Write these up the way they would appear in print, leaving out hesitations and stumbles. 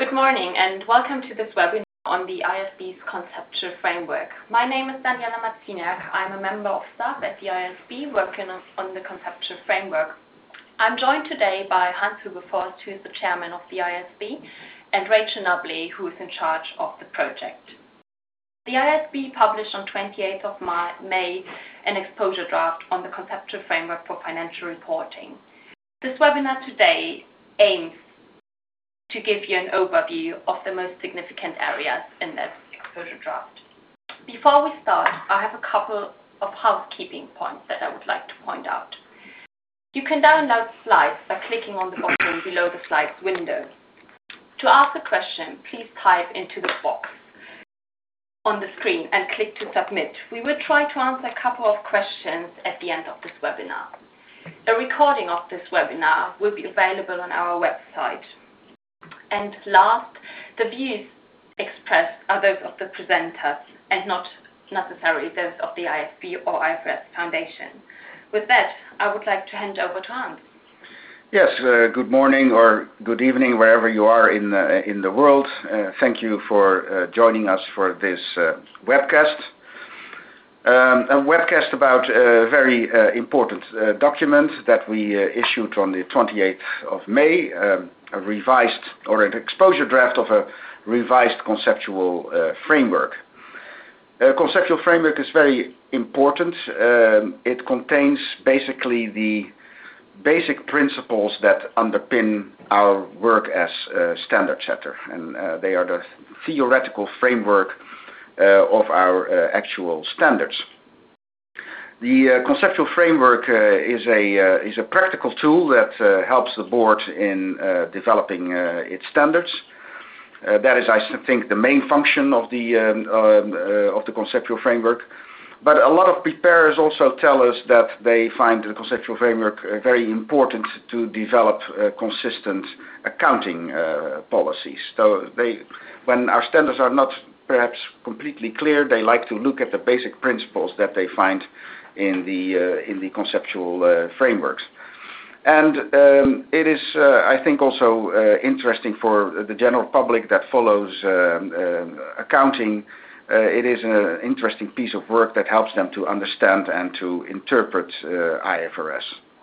Good morning and welcome to this webinar on the ISB's conceptual framework. My name is Daniela Marciniak. I'm a member of staff at the ISB working on the conceptual framework. I'm joined today by Hans-Hugo Forst, who is the chairman of the ISB, and Rachel Nubley, who is in charge of the project. The ISB published on 28th of May an exposure draft on the conceptual framework for financial reporting. This webinar today aims to give you an overview of the most significant areas in this exposure draft. Before we start, I have a couple of housekeeping points that I would like to point out. You can download slides by clicking on the button below the slides window. To ask a question, please type into the box on the screen and click to submit. We will try to answer a couple of questions at the end of this webinar. A recording of this webinar will be available on our website. And last, the views expressed are those of the presenters and not necessarily those of the ISB or IFRS Foundation. With that, I would like to hand over to Hans. Yes, good morning or good evening wherever you are in the world. Thank you for joining us for this webcast. A webcast about a very important document that we issued on the 28th of May, a revised or an exposure draft of a revised conceptual framework. Conceptual framework is very important. It contains basically the basic principles that underpin our work as standard setter, and they are the theoretical framework of our actual standards. The conceptual framework is a practical tool that helps the board in developing its standards. That is, I think, the main function of the conceptual framework. But a lot of preparers also tell us that they find the conceptual framework very important to develop consistent accounting policies. So when our standards are not perhaps completely clear, they like to look at the basic principles that they find in the conceptual frameworks. And it is, I think, also interesting for the general public that follows accounting. It is an interesting piece of work that helps them to understand and to interpret IFRS.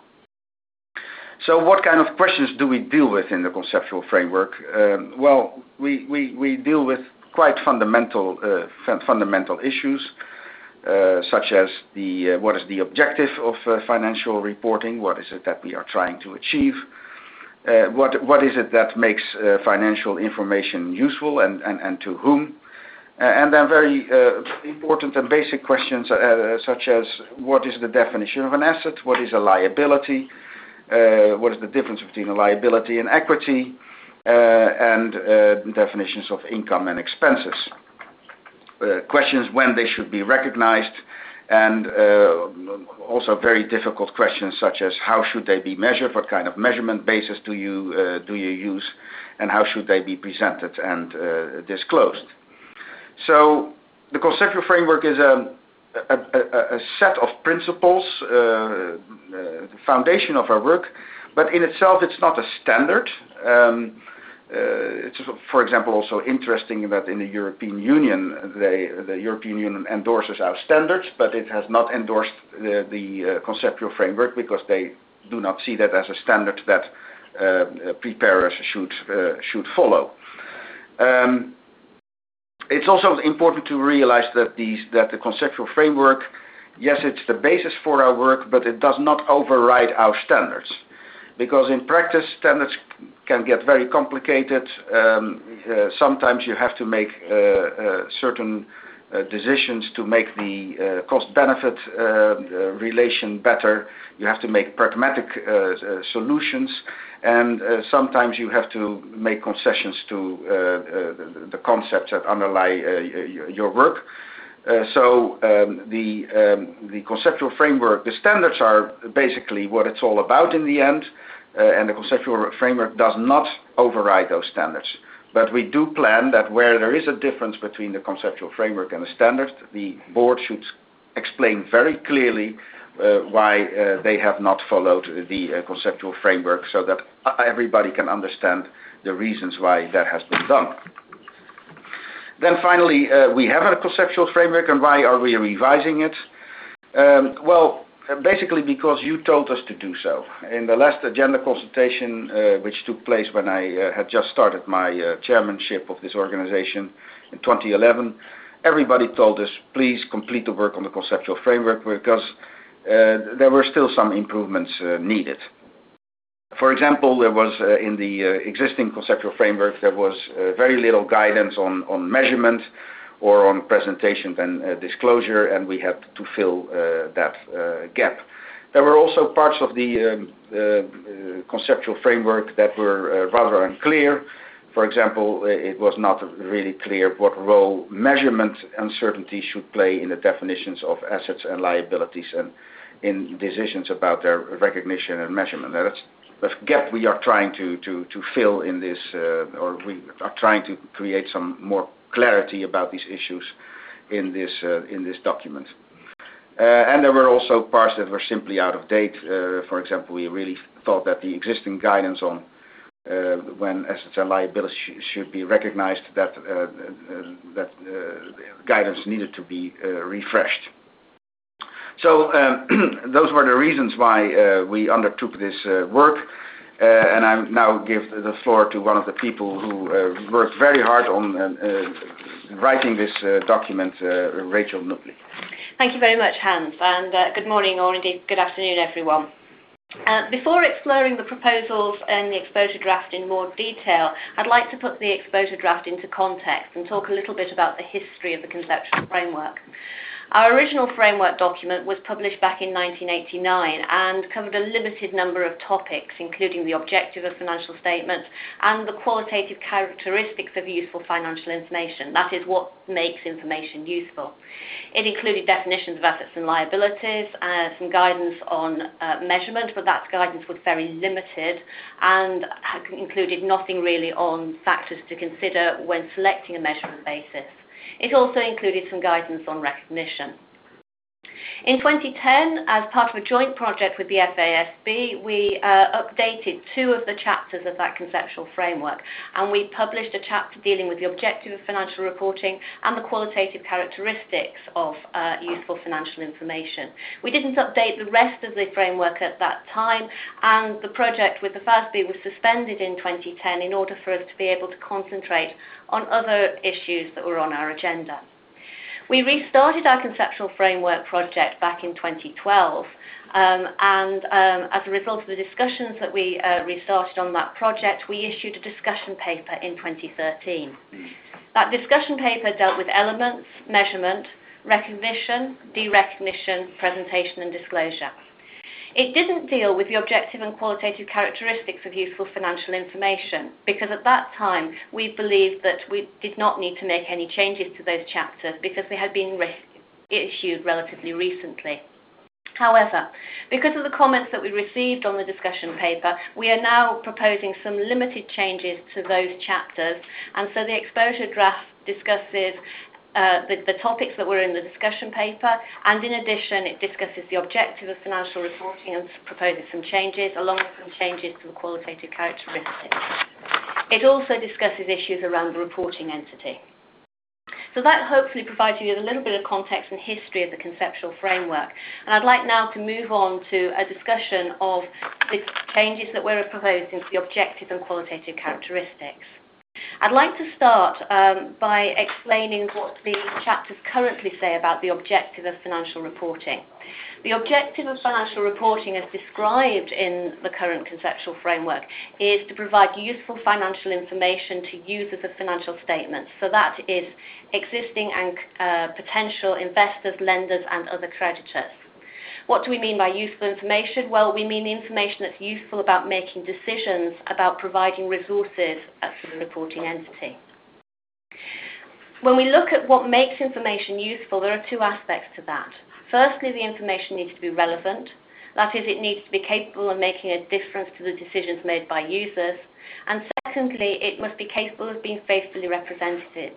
So what kind of questions do we deal with in the conceptual framework? Well, we deal with quite fundamental issues, such as what is the objective of financial reporting? What is it that we are trying to achieve? What is it that makes financial information useful and to whom? And then very important and basic questions such as what is the definition of an asset? What is a liability? What is the difference between a liability and equity? And definitions of income and expenses. Questions when they should be recognized, and also very difficult questions such as how should they be measured, what kind of measurement basis do you use, and how should they be presented and disclosed. So the conceptual framework is a set of principles, the foundation of our work, but in itself it's not a standard. It's, for example, also interesting that in the European Union, the European Union endorses our standards, but it has not endorsed the conceptual framework because they do not see that as a standard that preparers should follow. It's also important to realize that the conceptual framework, yes, it's the basis for our work, but it does not override our standards. Because in practice, standards can get very complicated. Sometimes you have to make certain decisions to make the cost-benefit relation better. You have to make pragmatic solutions, and sometimes you have to make concessions to the concepts that underlie your work. So the conceptual framework, the standards are basically what it's all about in the end, and the conceptual framework does not override those standards. But we do plan that where there is a difference between the conceptual framework and the standard, the board should explain very clearly why they have not followed the conceptual framework, so that everybody can understand the reasons why that has been done. Then finally, we have a conceptual framework, and why are we revising it? Basically because you told us to do so. In the last agenda consultation, which took place when I had just started my chairmanship of this organization in 2011, everybody told us, please complete the work on the conceptual framework, because there were still some improvements needed. For example, there was in the existing conceptual framework, there was very little guidance on measurement or on presentation and disclosure, and we had to fill that gap. There were also parts of the conceptual framework that were rather unclear. For example, it was not really clear what role measurement uncertainty should play in the definitions of assets and liabilities and in decisions about their recognition and measurement. That's the gap we are trying to fill in this, or we are trying to create some more clarity about these issues in this document. And there were also parts that were simply out of date. For example, we really thought that the existing guidance on when assets and liabilities should be recognized, that guidance needed to be refreshed. So those were the reasons why we undertook this work. And I now give the floor to one of the people who worked very hard on writing this document, Rachel Nutley. Thank you very much, Hans, and good morning, or indeed good afternoon, everyone. Before exploring the proposals and the exposure draft in more detail, I'd like to put the exposure draft into context and talk a little bit about the history of the conceptual framework. Our original framework document was published back in 1989 and covered a limited number of topics, including the objective of financial statements and the qualitative characteristics of useful financial information. That is, what makes information useful. It included definitions of assets and liabilities, some guidance on measurement, but that guidance was very limited and included nothing really on factors to consider when selecting a measurement basis. It also included some guidance on recognition. In 2010, as part of a joint project with the FASB, we updated two of the chapters of that conceptual framework, and we published a chapter dealing with the objective of financial reporting and the qualitative characteristics of useful financial information. We didn't update the rest of the framework at that time, and the project with the FASB was suspended in 2010 in order for us to be able to concentrate on other issues that were on our agenda. We restarted our conceptual framework project back in 2012, and as a result of the discussions that we restarted on that project, we issued a discussion paper in 2013. That discussion paper dealt with elements, measurement, recognition, derecognition, presentation and disclosure. It didn't deal with the objective and qualitative characteristics of useful financial information, because at that time we believed that we did not need to make any changes to those chapters because they had been issued relatively recently. However, because of the comments that we received on the discussion paper, we are now proposing some limited changes to those chapters, and so the exposure draft discusses the topics that were in the discussion paper, and in addition it discusses the objective of financial reporting and proposes some changes, along with some changes to the qualitative characteristics. It also discusses issues around the reporting entity. So that hopefully provides you with a little bit of context and history of the conceptual framework. And I'd like now to move on to a discussion of the changes that we're proposing to the objective and qualitative characteristics. I'd like to start by explaining what the chapters currently say about the objective of financial reporting. The objective of financial reporting, as described in the current conceptual framework, is to provide useful financial information to users of financial statements. So that is existing and potential investors, lenders, and other creditors. What do we mean by useful information? Well, we mean the information that's useful about making decisions about providing resources to the reporting entity. When we look at what makes information useful, there are two aspects to that. Firstly, the information needs to be relevant. That is, it needs to be capable of making a difference to the decisions made by users. And secondly, it must be capable of being faithfully represented.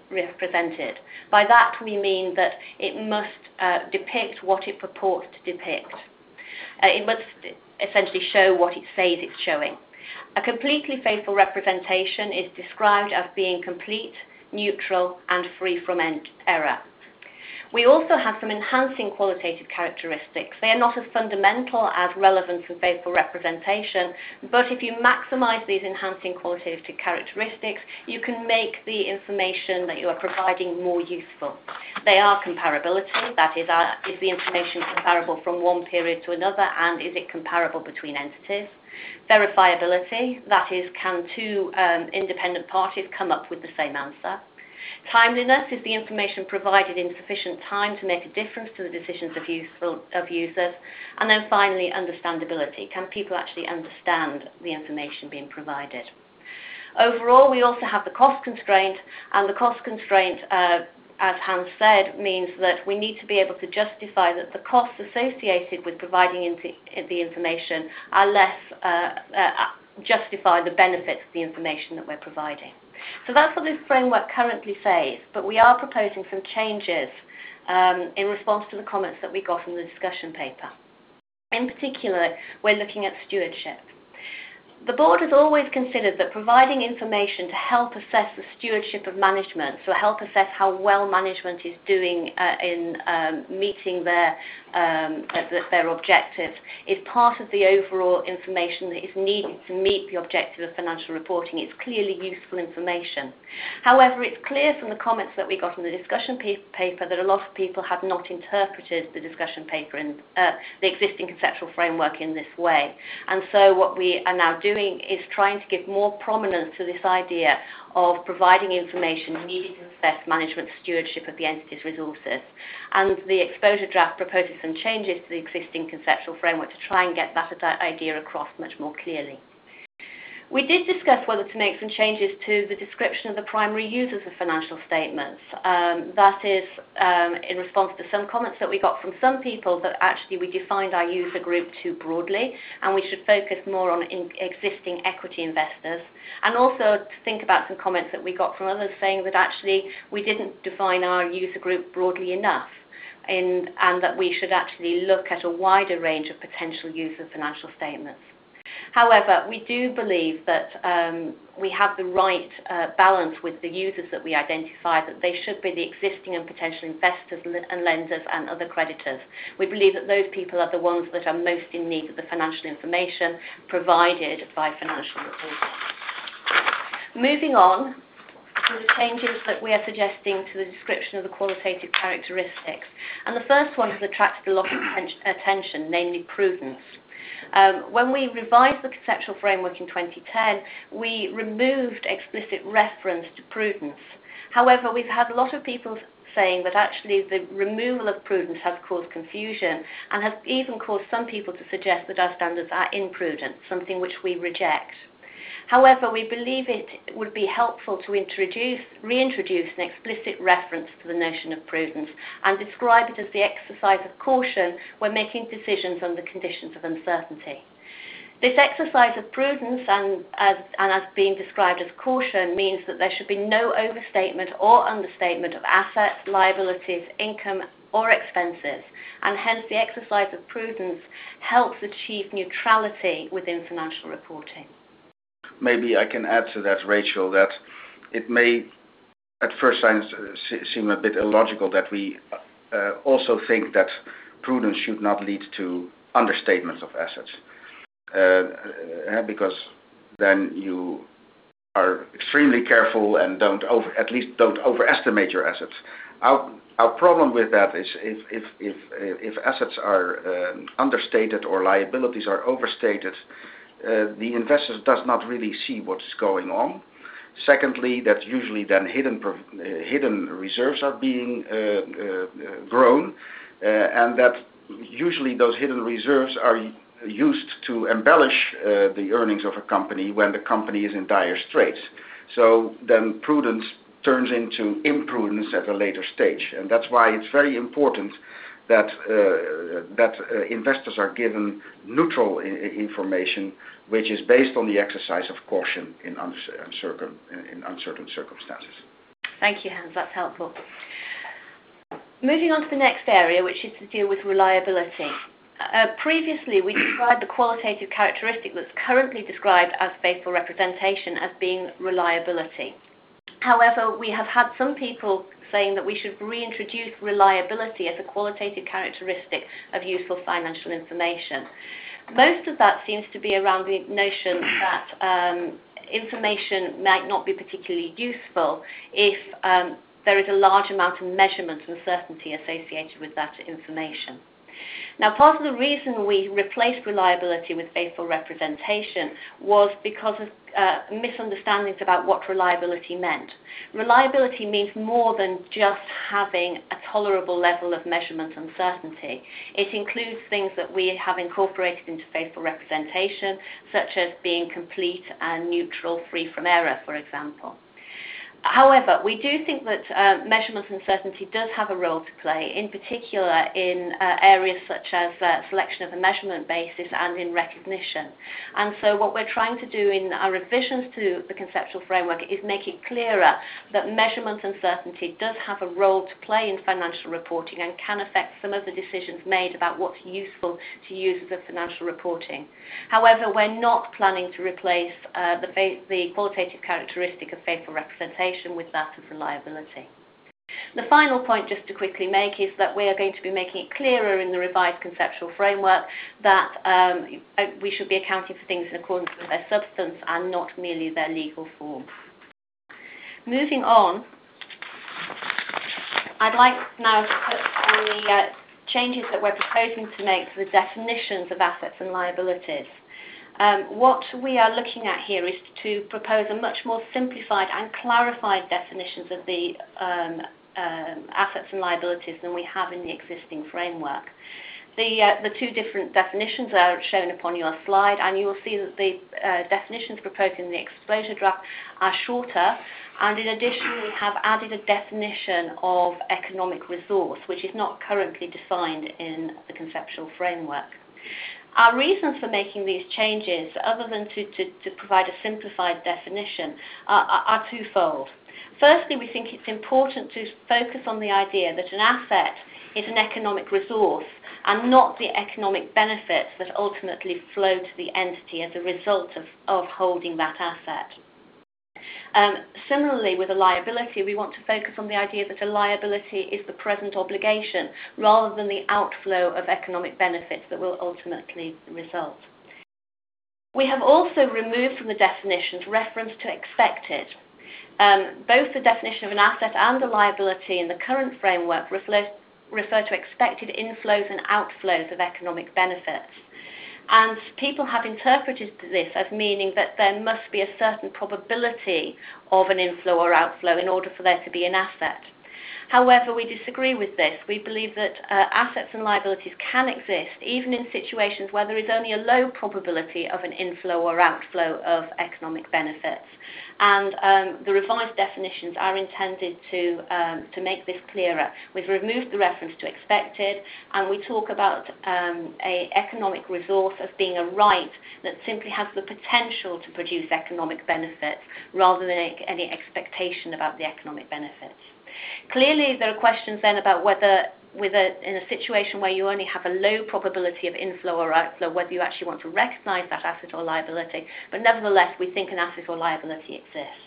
By that we mean that it must depict what it purports to depict. It must essentially show what it says it's showing. A completely faithful representation is described as being complete, neutral, and free from error. We also have some enhancing qualitative characteristics. They are not as fundamental as relevance and faithful representation, but if you maximize these enhancing qualitative characteristics, you can make the information that you are providing more useful. They are comparability, that is the information comparable from one period to another, and is it comparable between entities? Verifiability, that is, can two independent parties come up with the same answer? Timeliness is the information provided in sufficient time to make a difference to the decisions of users. And then finally, understandability. Can people actually understand the information being provided? Overall, we also have the cost constraint, and the cost constraint, as Hans said, means that we need to be able to justify that the costs associated with providing the information are less justify the benefits of the information that we're providing. So that's what this framework currently says, but we are proposing some changes in response to the comments that we got in the discussion paper. In particular, we're looking at stewardship. The board has always considered that providing information to help assess the stewardship of management, so help assess how well management is doing in meeting their objectives, is part of the overall information that is needed to meet the objective of financial reporting. It's clearly useful information. However, it's clear from the comments that we got in the discussion paper that a lot of people have not interpreted the discussion paper in the existing conceptual framework in this way. And so what we are now doing is trying to give more prominence to this idea of providing information needed to assess management stewardship of the entity's resources. And the exposure draft proposes some changes to the existing conceptual framework to try and get that idea across much more clearly. We did discuss whether to make some changes to the description of the primary users of financial statements. That is in response to some comments that we got from some people that actually we defined our user group too broadly and we should focus more on existing equity investors. And also to think about some comments that we got from others saying that actually we didn't define our user group broadly enough. And that we should actually look at a wider range of potential users of financial statements. However, we do believe that we have the right balance with the users that we identify, that they should be the existing and potential investors and lenders and other creditors. We believe that those people are the ones that are most in need of the financial information provided by financial reporting. Moving on to the changes that we are suggesting to the description of the qualitative characteristics. And the first one has attracted a lot of attention, namely prudence. When we revised the conceptual framework in 2010, we removed explicit reference to prudence. However, we've had a lot of people saying that actually the removal of prudence has caused confusion and has even caused some people to suggest that our standards are imprudent, something which we reject. However, we believe it would be helpful to reintroduce an explicit reference to the notion of prudence and describe it as the exercise of caution when making decisions under conditions of uncertainty. This exercise of prudence and as being described as caution means that there should be no overstatement or understatement of assets, liabilities, income or expenses, and hence the exercise of prudence helps achieve neutrality within financial reporting. Maybe I can add to that, Rachel, that it may at first sight seem a bit illogical that we also think that prudence should not lead to understatements of assets. Because then you are extremely careful and don't overestimate your assets. Our problem with that is if assets are understated or liabilities are overstated, the investors does not really see what's going on. Secondly, that usually then hidden reserves are being grown, and that usually those hidden reserves are used to embellish the earnings of a company when the company is in dire straits. So then prudence turns into imprudence at a later stage, and that's why it's very important that investors are given neutral information, which is based on the exercise of caution in uncertain circumstances. Thank you, Hans. That's helpful. Moving on to the next area, which is to deal with reliability. Previously, we described the qualitative characteristic that's currently described as faithful representation as being reliability. However, we have had some people saying that we should reintroduce reliability as a qualitative characteristic of useful financial information. Most of that seems to be around the notion that information might not be particularly useful if there is a large amount of measurement and certainty associated with that information. Now, part of the reason we replaced reliability with faithful representation was because of misunderstandings about what reliability meant. Reliability means more than just having a tolerable level of measurement and certainty. It includes things that we have incorporated into faithful representation, such as being complete and neutral, free from error, for example. However, we do think that measurement and certainty does have a role to play, in particular in areas such as selection of a measurement basis and in recognition. And so what we're trying to do in our revisions to the conceptual framework is make it clearer that measurement and certainty does have a role to play in financial reporting and can affect some of the decisions made about what's useful to users of financial reporting. However, we're not planning to replace the qualitative characteristic of faithful representation with that of reliability. The final point just to quickly make is that we are going to be making it clearer in the revised conceptual framework that we should be accounting for things in accordance with their substance and not merely their legal form. Moving on, I'd like now to put on the changes that we're proposing to make to the definitions of assets and liabilities. What we are looking at here is to propose a much more simplified and clarified definitions of the assets and liabilities than we have in the existing framework. The two different definitions are shown upon your slide, and you will see that the definitions proposed in the exposure draft are shorter, and in addition we have added a definition of economic resource, which is not currently defined in the conceptual framework. Our reasons for making these changes, other than to provide a simplified definition, are twofold. Firstly, we think it's important to focus on the idea that an asset is an economic resource and not the economic benefits that ultimately flow to the entity as a result of holding that asset. Similarly, with a liability, we want to focus on the idea that a liability is the present obligation rather than the outflow of economic benefits that will ultimately result. We have also removed from the definitions reference to expected. Both the definition of an asset and a liability in the current framework refer to expected inflows and outflows of economic benefits. And people have interpreted this as meaning that there must be a certain probability of an inflow or outflow in order for there to be an asset. However, we disagree with this. We believe that assets and liabilities can exist even in situations where there is only a low probability of an inflow or outflow of economic benefits. And the revised definitions are intended to make this clearer. We've removed the reference to expected, and we talk about an economic resource as being a right that simply has the potential to produce economic benefits rather than any expectation about the economic benefits. Clearly, there are questions then about whether, in a situation where you only have a low probability of inflow or outflow, whether you actually want to recognise that asset or liability. But nevertheless, we think an asset or liability exists.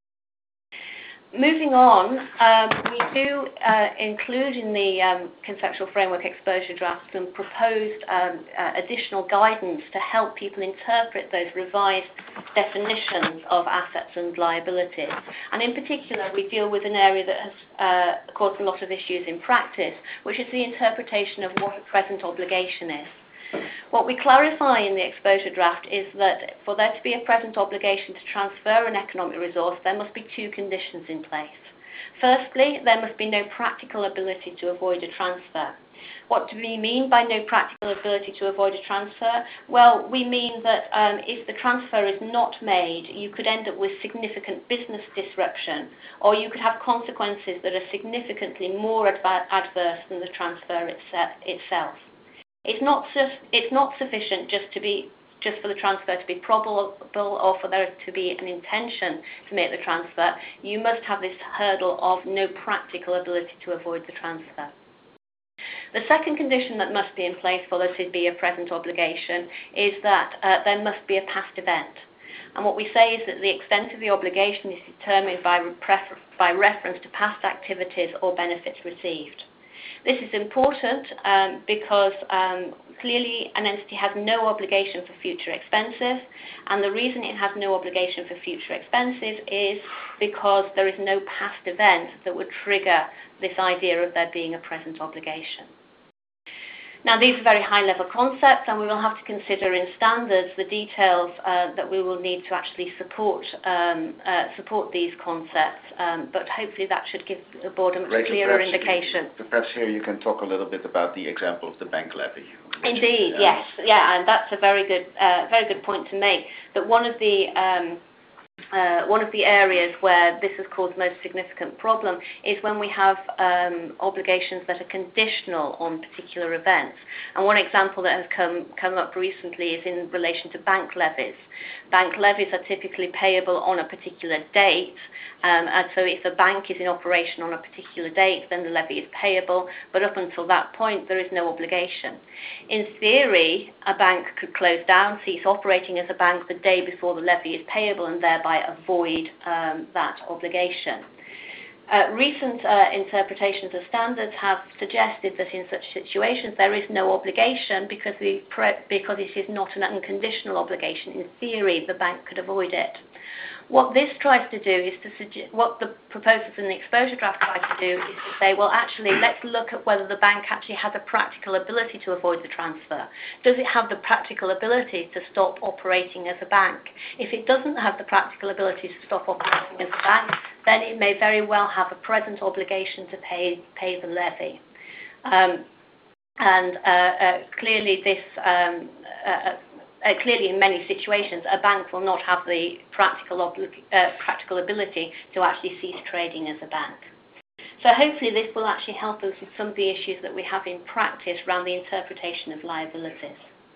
Moving on, we do include in the conceptual framework exposure draft some proposed additional guidance to help people interpret those revised definitions of assets and liabilities. And in particular, we deal with an area that has caused a lot of issues in practice, which is the interpretation of what a present obligation is. What we clarify in the exposure draft is that for there to be a present obligation to transfer an economic resource, there must be two conditions in place. Firstly, there must be no practical ability to avoid a transfer. What do we mean by no practical ability to avoid a transfer? Well, we mean that if the transfer is not made, you could end up with significant business disruption, or you could have consequences that are significantly more adverse than the transfer itself. It's not sufficient just for the transfer to be probable or for there to be an intention to make the transfer. You must have this hurdle of no practical ability to avoid the transfer. The second condition that must be in place for there to be a present obligation is that there must be a past event. And what we say is that the extent of the obligation is determined by reference to past activities or benefits received. This is important because clearly an entity has no obligation for future expenses, and the reason it has no obligation for future expenses is because there is no past event that would trigger this idea of there being a present obligation. Now, these are very high-level concepts, and we will have to consider in standards the details that we will need to actually support these concepts. But hopefully, that should give the board a much clearer indication. Perhaps here you can talk a little bit about the example of the bank levy. Indeed, yes, yeah, and that's a very good point to make. That one of the areas where this has caused most significant problem is when we have obligations that are conditional on particular events. And one example that has come up recently is in relation to bank levies. Bank levies are typically payable on a particular date, and so if a bank is in operation on a particular date, then the levy is payable, but up until that point there is no obligation. In theory, a bank could close down, cease operating as a bank the day before the levy is payable, and thereby avoid that obligation. Recent interpretations of standards have suggested that in such situations there is no obligation because it is not an unconditional obligation. In theory, the bank could avoid it. What this tries to do is to suggest, what the proposals in the exposure draft try to do is to say, well, actually, let's look at whether the bank actually has a practical ability to avoid the transfer. Does it have the practical ability to stop operating as a bank? If it doesn't have the practical ability to stop operating as a bank, then it may very well have a present obligation to pay the levy. Clearly, this. Clearly, in many situations, a bank will not have the practical ability to actually cease trading as a bank. So hopefully this will actually help us with some of the issues that we have in practice around the interpretation of liabilities.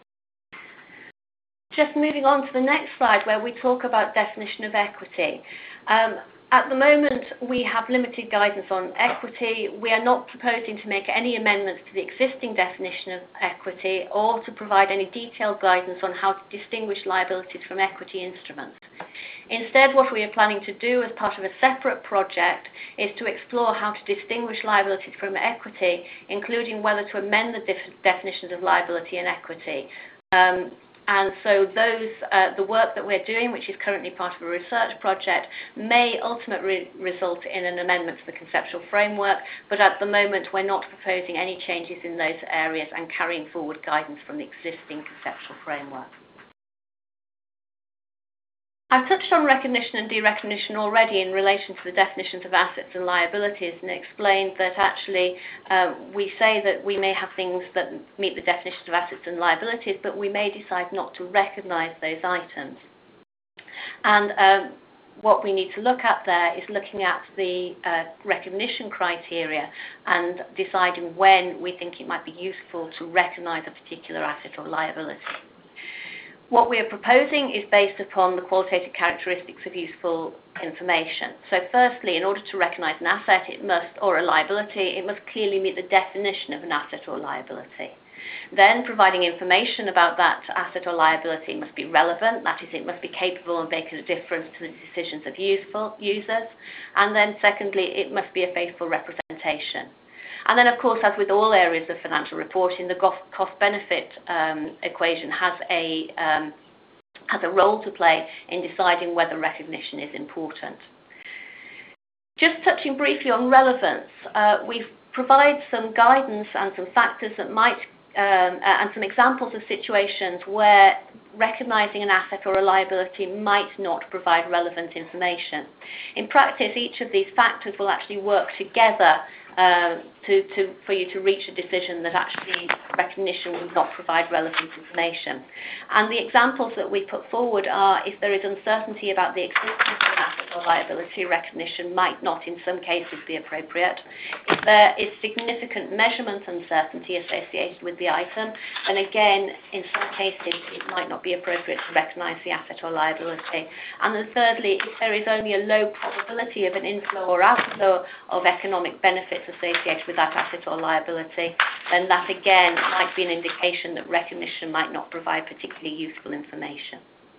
Just moving on to the next slide where we talk about definition of equity. At the moment, we have limited guidance on equity. We are not proposing to make any amendments to the existing definition of equity or to provide any detailed guidance on how to distinguish liabilities from equity instruments. Instead, what we are planning to do as part of a separate project is to explore how to distinguish liabilities from equity, including whether to amend the definitions of liability and equity. And so the work that we're doing, which is currently part of a research project, may ultimately result in an amendment to the conceptual framework, but at the moment we're not proposing any changes in those areas and carrying forward guidance from the existing conceptual framework. I've touched on recognition and derecognition already in relation to the definitions of assets and liabilities and explained that actually we say that we may have things that meet the definitions of assets and liabilities, but we may decide not to recognise those items. And what we need to look at there is looking at the recognition criteria and deciding when we think it might be useful to recognise a particular asset or liability. What we are proposing is based upon the qualitative characteristics of useful information. So firstly, in order to recognise an asset or a liability, it must clearly meet the definition of an asset or liability. Then providing information about that asset or liability must be relevant, that is, it must be capable of making a difference to the decisions of users. And then secondly, it must be a faithful representation. And then, of course, as with all areas of financial reporting, the cost-benefit equation has a role to play in deciding whether recognition is important. Just touching briefly on relevance, we provide some guidance and some factors that might and some examples of situations where recognising an asset or a liability might not provide relevant information. In practice, each of these factors will actually work together for you to reach a decision that actually recognition will not provide relevant information. And the examples that we put forward are if there is uncertainty about the existence of an asset or liability, recognition might not in some cases be appropriate. If there is significant measurement uncertainty associated with the item, then again, in some cases, it might not be appropriate to recognise the asset or liability. And then thirdly, if there is only a low probability of an inflow or outflow of economic benefits assets associated with that asset or liability, then that again might be an indication that recognition might not provide particularly useful information.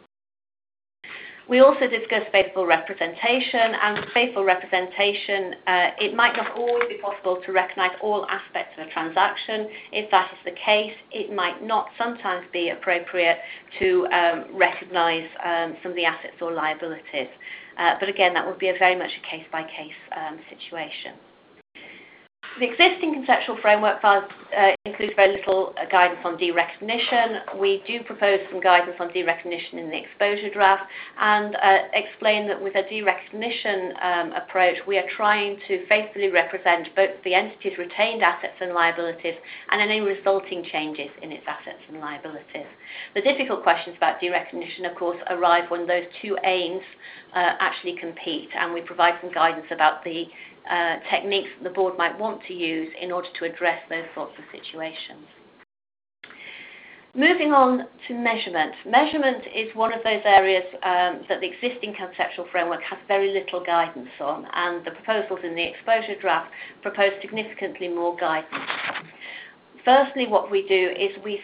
We also discussed faithful representation, and with faithful representation, it might not always be possible to recognise all aspects of a transaction. If that is the case, it might not sometimes be appropriate to recognise some of the assets or liabilities. But again, that would be very much a case-by-case situation. The existing conceptual framework includes very little guidance on derecognition. We do propose some guidance on derecognition in the exposure draft, and explain that with a derecognition approach, we are trying to faithfully represent both the entity's retained assets and liabilities and any resulting changes in its assets and liabilities. The difficult questions about derecognition, of course, arrive when those two aims actually compete, and we provide some guidance about the techniques that the board might want to use in order to address those sorts of situations. Moving on to measurement. Measurement is one of those areas that the existing conceptual framework has very little guidance on, and the proposals in the exposure draft propose significantly more guidance. Firstly, what we do is we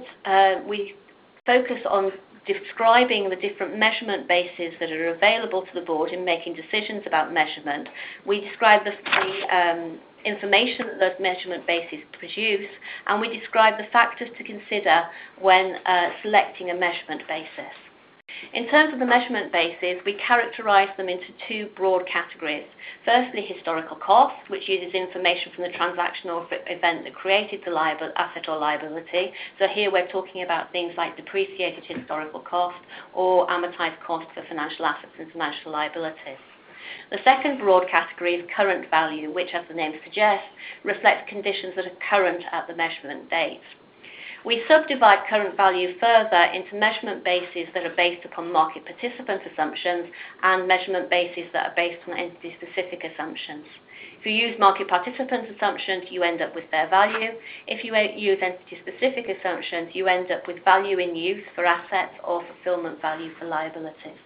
focus on describing the different measurement bases that are available to the board in making decisions about measurement. We describe the information that those measurement bases produce, and we describe the factors to consider when selecting a measurement basis. In terms of the measurement bases, we characterise them into two broad categories. Firstly, historical cost, which uses information from the transaction or event that created the asset or liability. So here we're talking about things like depreciated historical cost or amortised cost for financial assets and financial liabilities. The second broad category is current value, which, as the name suggests, reflects conditions that are current at the measurement date. We subdivide current value further into measurement bases that are based upon market participant assumptions and measurement bases that are based on entity-specific assumptions. If you use market participant assumptions, you end up with fair value. If you use entity-specific assumptions, you end up with value in use for assets or fulfillment value for liabilities.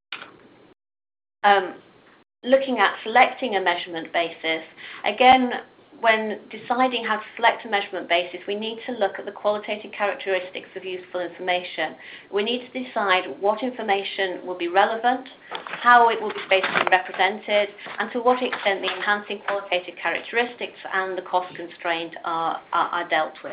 Looking at selecting a measurement basis, again, when deciding how to select a measurement basis, we need to look at the qualitative characteristics of useful information. We need to decide what information will be relevant, how it will be spatially represented, and to what extent the enhancing qualitative characteristics and the cost constraint are dealt with.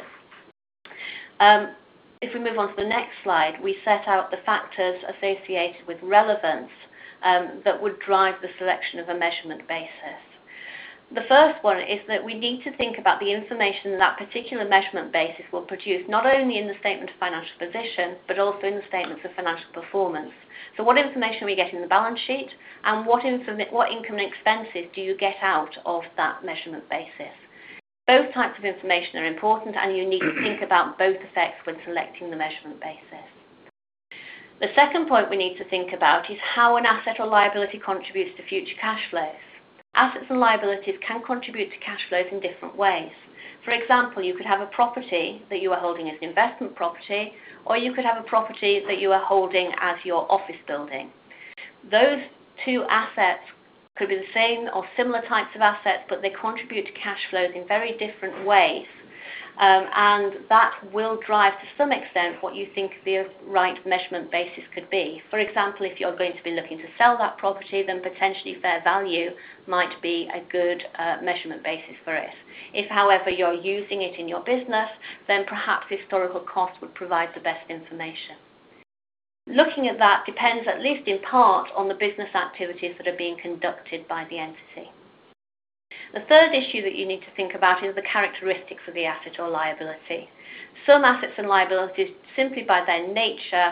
If we move on to the next slide, we set out the factors associated with relevance that would drive the selection of a measurement basis. The first one is that we need to think about the information that particular measurement basis will produce, not only in the statement of financial position, but also in the statements of financial performance. So what information we get in the balance sheet, and what income and expenses do you get out of that measurement basis? Both types of information are important, and you need to think about both effects when selecting the measurement basis. The second point we need to think about is how an asset or liability contributes to future cash flows. Assets and liabilities can contribute to cash flows in different ways. For example, you could have a property that you are holding as an investment property, or you could have a property that you are holding as your office building. Those two assets could be the same or similar types of assets, but they contribute to cash flows in very different ways. And that will drive to some extent what you think the right measurement basis could be. For example, if you're going to be looking to sell that property, then potentially fair value might be a good measurement basis for it. If, however, you're using it in your business, then perhaps historical cost would provide the best information. Looking at that depends, at least in part, on the business activities that are being conducted by the entity. The third issue that you need to think about is the characteristics of the asset or liability. Some assets and liabilities, simply by their nature,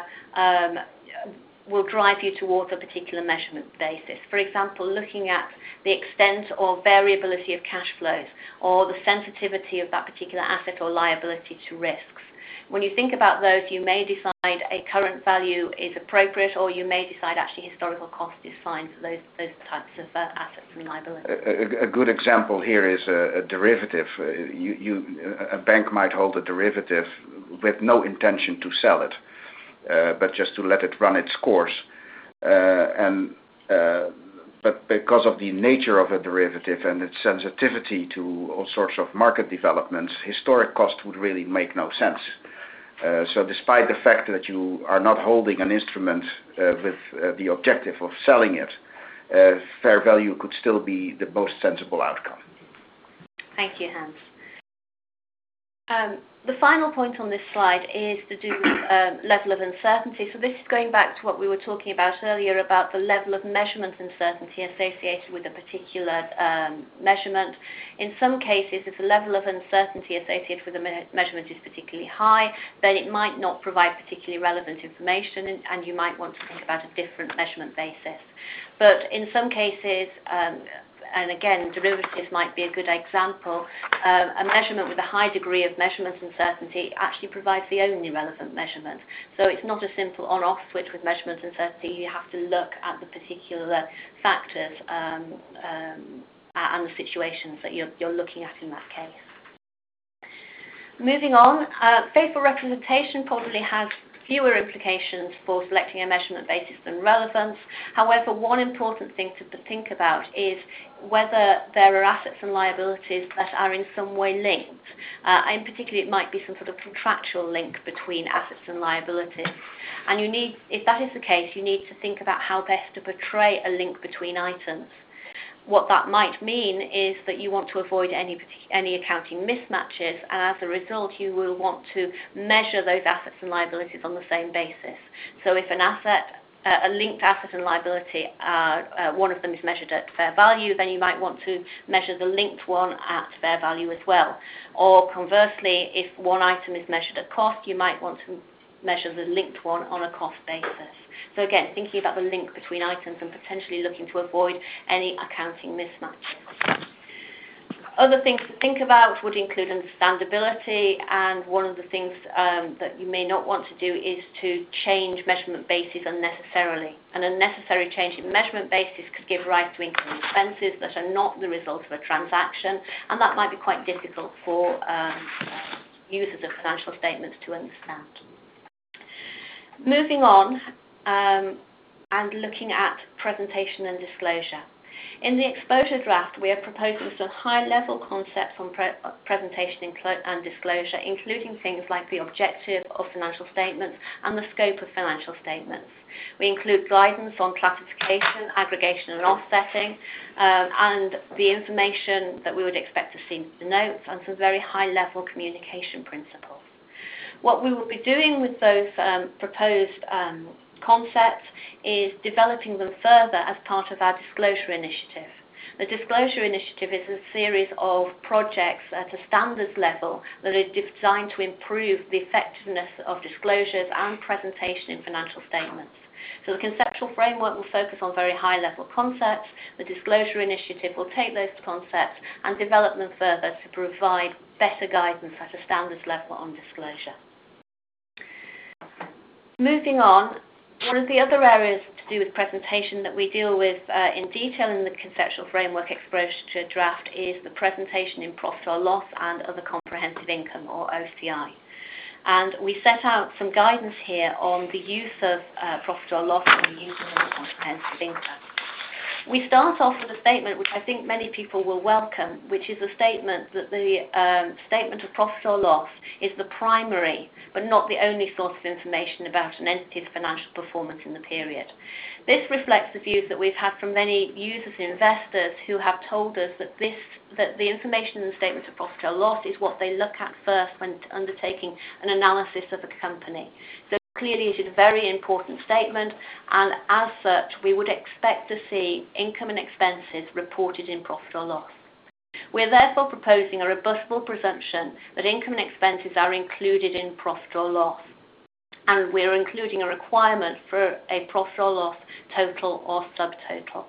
will drive you towards a particular measurement basis. For example, looking at the extent or variability of cash flows, or the sensitivity of that particular asset or liability to risks. When you think about those, you may decide a current value is appropriate, or you may decide actually historical cost is fine for those types of assets and liabilities. A good example here is a derivative. A bank might hold a derivative with no intention to sell it, but just to let it run its course. And but because of the nature of a derivative and its sensitivity to all sorts of market developments, historic cost would really make no sense. So despite the fact that you are not holding an instrument with the objective of selling it, fair value could still be the most sensible outcome. Thank you, Hans. The final point on this slide is to do with level of uncertainty. So this is going back to what we were talking about earlier about the level of measurement uncertainty associated with a particular measurement. In some cases, if the level of uncertainty associated with a measurement is particularly high, then it might not provide particularly relevant information, and you might want to think about a different measurement basis. But in some cases, and again, derivatives might be a good example, a measurement with a high degree of measurement uncertainty actually provides the only relevant measurement. So it's not a simple on-off switch with measurement uncertainty. You have to look at the particular factors and the situations that you're looking at in that case. Moving on, faithful representation probably has fewer implications for selecting a measurement basis than relevance. However, one important thing to think about is whether there are assets and liabilities that are in some way linked. In particular, it might be some sort of contractual link between assets and liabilities. And you need, if that is the case, you need to think about how best to portray a link between items. What that might mean is that you want to avoid any accounting mismatches, and as a result, you will want to measure those assets and liabilities on the same basis. So if an asset, a linked asset and liability, one of them is measured at fair value, then you might want to measure the linked one at fair value as well. Or conversely, if one item is measured at cost, you might want to measure the linked one on a cost basis. So again, thinking about the link between items and potentially looking to avoid any accounting mismatches. Other things to think about would include understandability, and one of the things that you may not want to do is to change measurement bases unnecessarily. An unnecessary change in measurement basis could give rise to income and expenses that are not the result of a transaction, and that might be quite difficult for users of financial statements to understand. Moving on, and looking at presentation and disclosure. In the exposure draft, we are proposing some high-level concepts on presentation and disclosure, including things like the objective of financial statements and the scope of financial statements. We include guidance on classification, aggregation and offsetting, and the information that we would expect to see in the notes, and some very high-level communication principles. What we will be doing with those proposed concepts is developing them further as part of our disclosure initiative. The disclosure initiative is a series of projects at a standards level that are designed to improve the effectiveness of disclosures and presentation in financial statements. So the conceptual framework will focus on very high-level concepts. The disclosure initiative will take those concepts and develop them further to provide better guidance at a standards level on disclosure. Moving on, one of the other areas to do with presentation that we deal with in detail in the conceptual framework exposure draft is the presentation in profit or loss and other comprehensive income, or OCI. And we set out some guidance here on the use of profit or loss and the use of other comprehensive income. We start off with a statement which I think many people will welcome, which is a statement that the statement of profit or loss is the primary but not the only source of information about an entity's financial performance in the period. This reflects the views that we've had from many users and investors who have told us that the information in the statement of profit or loss is what they look at first when undertaking an analysis of a company. So clearly it is a very important statement, and as such we would expect to see income and expenses reported in profit or loss. We are therefore proposing a rebuttable presumption that income and expenses are included in profit or loss, and we are including a requirement for a profit or loss total or subtotal.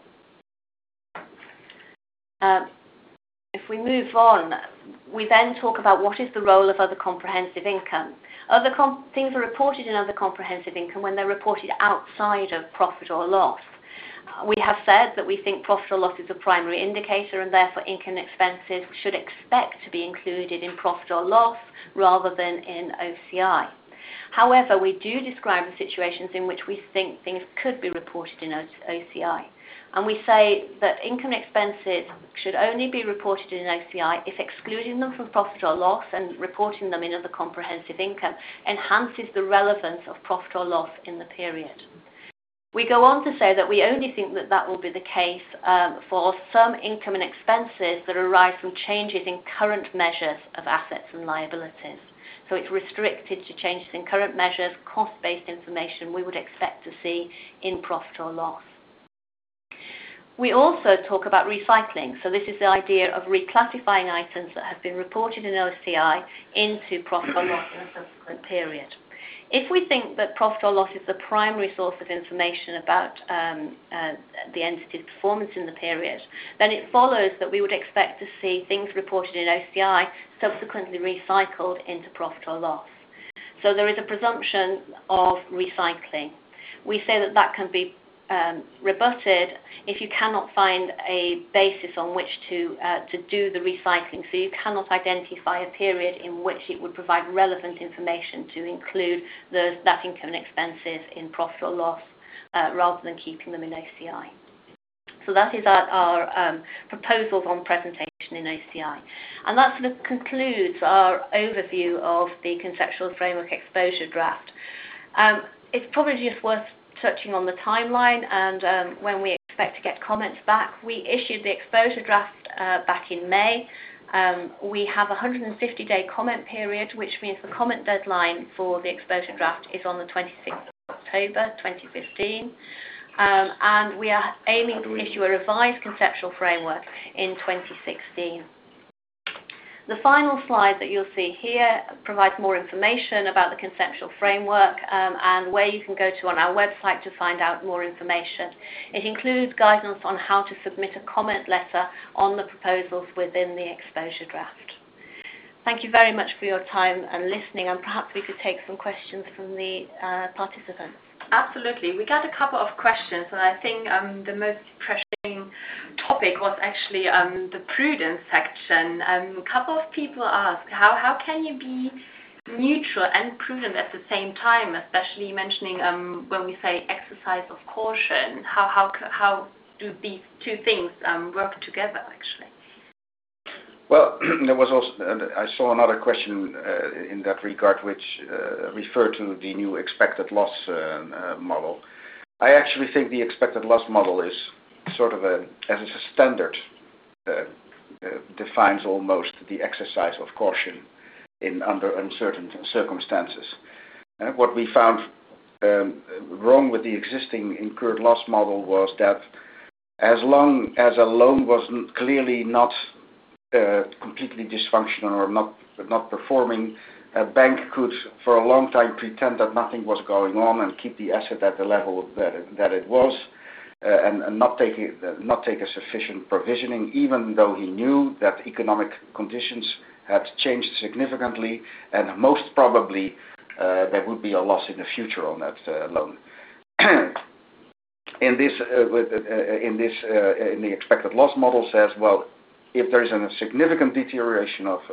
If we move on, we then talk about what is the role of other comprehensive income. Other things are reported in other comprehensive income when they're reported outside of profit or loss. We have said that we think profit or loss is a primary indicator, and therefore income and expenses should expect to be included in profit or loss rather than in OCI. However, we do describe the situations in which we think things could be reported in OCI. And we say that income and expenses should only be reported in OCI if excluding them from profit or loss and reporting them in other comprehensive income enhances the relevance of profit or loss in the period. We go on to say that we only think that that will be the case for some income and expenses that arise from changes in current measures of assets and liabilities. So it's restricted to changes in current measures, cost-based information we would expect to see in profit or loss. We also talk about recycling. So this is the idea of reclassifying items that have been reported in OCI into profit or loss in a subsequent period. If we think that profit or loss is the primary source of information about the entity's performance in the period, then it follows that we would expect to see things reported in OCI subsequently recycled into profit or loss. So there is a presumption of recycling. We say that that can be rebutted if you cannot find a basis on which to do the recycling. So you cannot identify a period in which it would provide relevant information to include that income and expenses in profit or loss rather than keeping them in OCI. So that is our proposals on presentation in OCI. And that sort of concludes our overview of the Conceptual Framework Exposure Draft. It's probably just worth touching on the timeline and when we expect to get comments back. We issued the exposure draft back in May. We have a 150-day comment period, which means the comment deadline for the exposure draft is on the 26th of October 2015. And we are aiming to issue a revised conceptual framework in 2016. The final slide that you'll see here provides more information about the conceptual framework and where you can go to on our website to find out more information. It includes guidance on how to submit a comment letter on the proposals within the exposure draft. Thank you very much for your time and listening, and perhaps we could take some questions from the participants. Absolutely. We got a couple of questions, and I think the most pressing topic was actually the prudence section. A couple of people asked, how can you be neutral and prudent at the same time, especially mentioning when we say exercise of caution? How do these two things work together, actually? Well, there was also, I saw another question in that regard which referred to the new expected loss model. I actually think the expected loss model is sort of as a standard defines almost the exercise of caution under uncertain circumstances. What we found wrong with the existing incurred loss model was that as long as a loan was clearly not completely dysfunctional or not performing, a bank could for a long time pretend that nothing was going on and keep the asset at the level that it was, and not take a sufficient provisioning, even though he knew that economic conditions had changed significantly, and most probably there would be a loss in the future on that loan. In the expected loss model says, well, if there is a significant deterioration of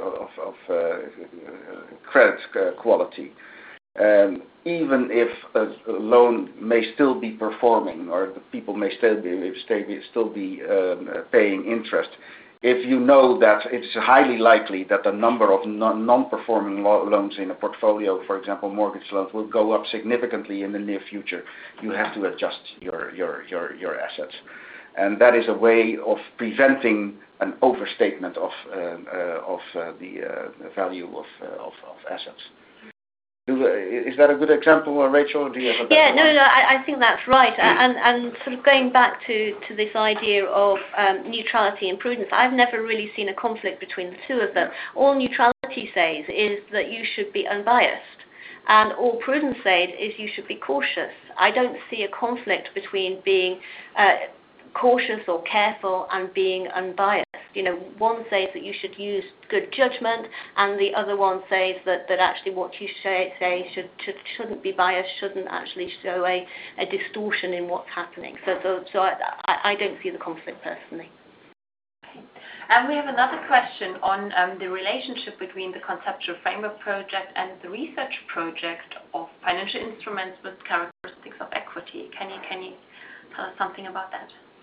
credit quality, even if a loan may still be performing or the people may still be paying interest, if you know that it's highly likely that the number of non-performing loans in a portfolio, for example mortgage loans, will go up significantly in the near future, you have to adjust your assets. And that is a way of preventing an overstatement of the value of assets. Is that a good example, Rachel? Do you have a I think that's right. And sort of going back to this idea of neutrality and prudence, I've never really seen a conflict between the two of them. All neutrality says is that you should be unbiased, and all prudence says is you should be cautious. I don't see a conflict between being cautious or careful and being unbiased. One says that you should use good judgment, and the other one says that actually what you say shouldn't be biased, shouldn't actually show a distortion in what's happening. So I don't see the conflict personally. Okay. And we have another question on the relationship between the Conceptual Framework Project and the research project of financial instruments with characteristics of equity. Can you tell us something about that?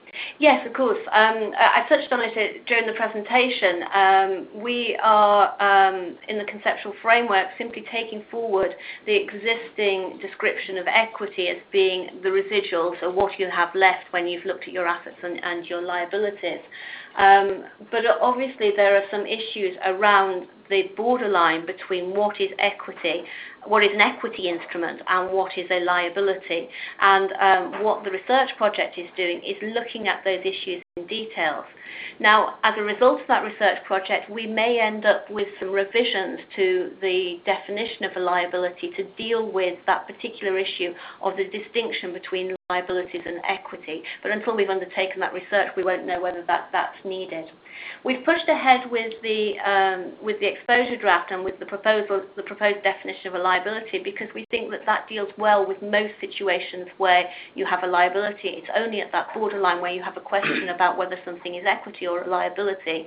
Yes, of course. I touched on it during the presentation. We are, in the conceptual framework, simply taking forward the existing description of equity as being the residuals, or what you have left when you've looked at your assets and your liabilities. But obviously there are some issues around the borderline between what is equity, what is an equity instrument, and what is a liability. And what the research project is doing is looking at those issues in details. Now, as a result of that research project, we may end up with some revisions to the definition of a liability to deal with that particular issue of the distinction between liabilities and equity. But until we've undertaken that research, we won't know whether that's needed. We've pushed ahead with the exposure draft and with the proposed definition of a liability, because we think that deals well with most situations where you have a liability. It's only at that borderline where you have a question about whether something is equity or a liability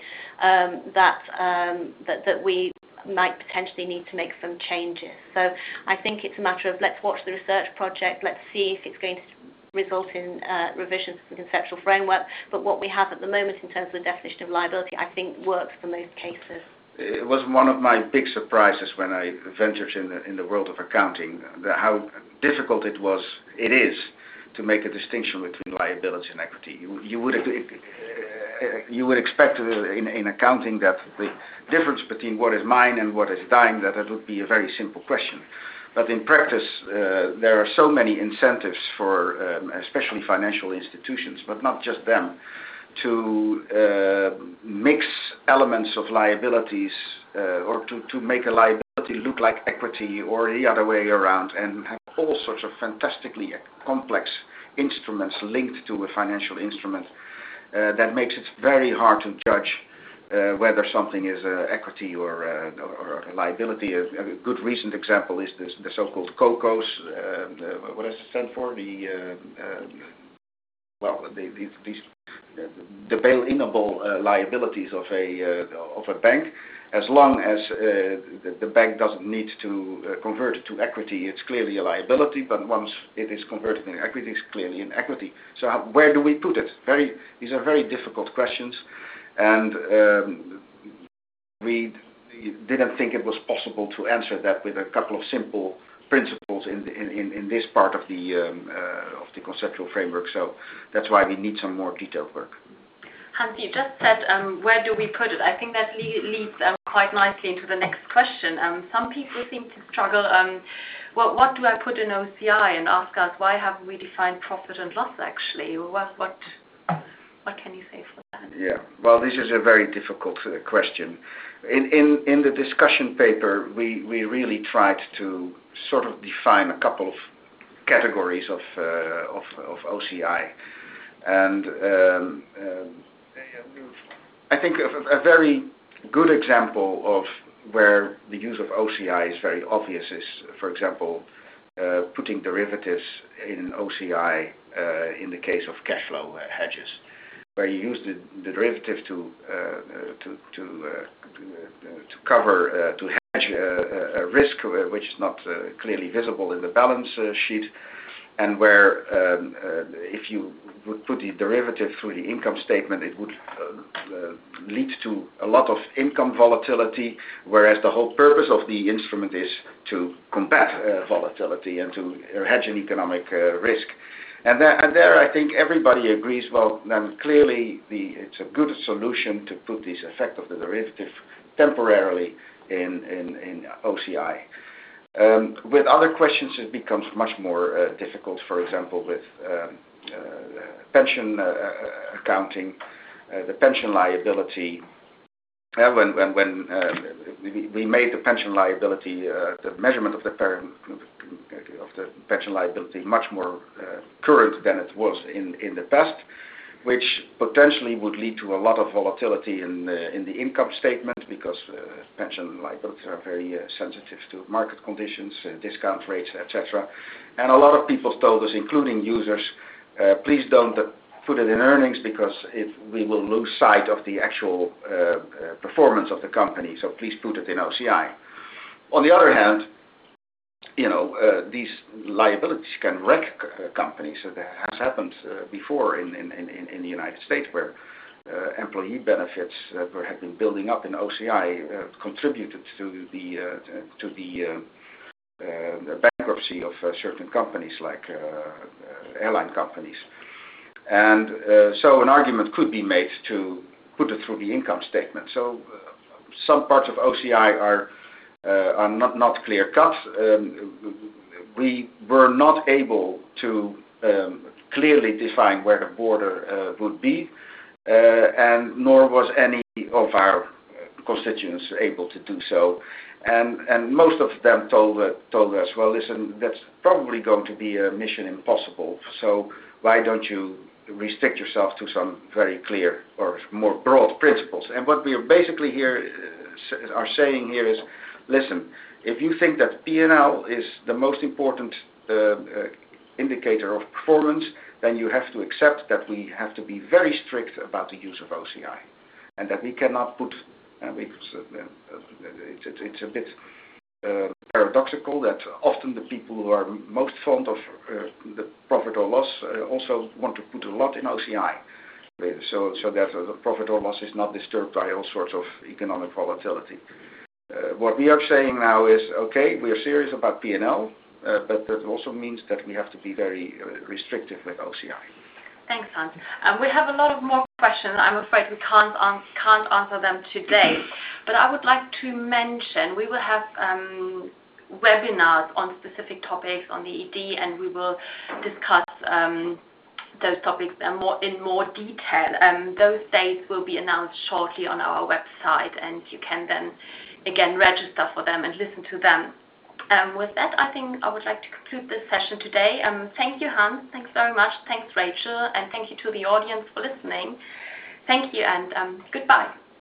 that we might potentially need to make some changes. So I think it's a matter of, let's watch the research project, let's see if it's going to result in revisions to the conceptual framework. But what we have at the moment in terms of the definition of liability, I think works for most cases. It was one of my big surprises when I ventured in the world of accounting, how difficult it is to make a distinction between liability and equity. You would expect in accounting that the difference between what is mine and what is thine, that would be a very simple question. But in practice, there are so many incentives for especially financial institutions, but not just them, to mix elements of liabilities or to make a liability look like equity or the other way around, and have all sorts of fantastically complex instruments linked to a financial instrument that makes it very hard to judge whether something is equity or a liability. A good recent example is the so-called COCOs. What does it stand for? The bail-inable liabilities of a bank. As long as the bank doesn't need to convert it to equity, it's clearly a liability. But once it is converted into equity, it's clearly an equity. So where do we put it? These are very difficult questions. And we didn't think it was possible to answer that with a couple of simple principles in this part of the conceptual framework. So that's why we need some more detailed work. Hans, you just said, where do we put it? I think that leads quite nicely into the next question. Some people seem to struggle. Well, what do I put in OCI, and ask us, why haven't we defined profit and loss actually? What can you say for that? Yeah, well, this is a very difficult question. In the discussion paper, we really tried to sort of define a couple of categories of OCI, and I think a very good example of where the use of OCI is very obvious is, for example, putting derivatives in OCI in the case of cash flow hedges, where you use the derivative to cover, to hedge a risk which is not clearly visible in the balance sheet, and where if you would put the derivative through the income statement, it would lead to a lot of income volatility, whereas the whole purpose of the instrument is to combat volatility and to hedge an economic risk. And there I think everybody agrees, well, then clearly it's a good solution to put this effect of the derivative temporarily in OCI. With other questions, it becomes much more difficult, for example, with pension accounting, the pension liability. When we made the pension liability, the measurement of the pension liability much more current than it was in the past, which potentially would lead to a lot of volatility in the income statement, because pension liabilities are very sensitive to market conditions, discount rates, etc. And a lot of people told us, including users, please don't put it in earnings, because we will lose sight of the actual performance of the company, so please put it in OCI. On the other hand, these liabilities can wreck companies. That has happened before in the United States, where employee benefits that had been building up in OCI contributed to the bankruptcy of certain companies like airline companies. And so an argument could be made to put it through the income statement. So some parts of OCI are not clear cut. We were not able to clearly define where the border would be, and nor was any of our constituents able to do so. And most of them told us, well, listen, that's probably going to be a mission impossible. So why don't you restrict yourself to some very clear or more broad principles? And what we are basically are saying here is, listen, if you think that P&L is the most important indicator of performance, then you have to accept that we have to be very strict about the use of OCI, and that we cannot put. It's a bit paradoxical that often the people who are most fond of the profit or loss also want to put a lot in OCI, so that the profit or loss is not disturbed by all sorts of economic volatility. What we are saying now is, okay, we are serious about P&L, but that also means that we have to be very restrictive with OCI. Thanks, Hans. We have a lot of more questions. I'm afraid we can't answer them today, but I would like to mention we will have webinars on specific topics on the ED, and we will discuss those topics in more detail. Those dates will be announced shortly on our website, and you can then again register for them and listen to them. With that, I think I would like to conclude this session today. Thank you, Hans. Thanks very much. Thanks, Rachel. And thank you to the audience for listening. Thank you, and goodbye.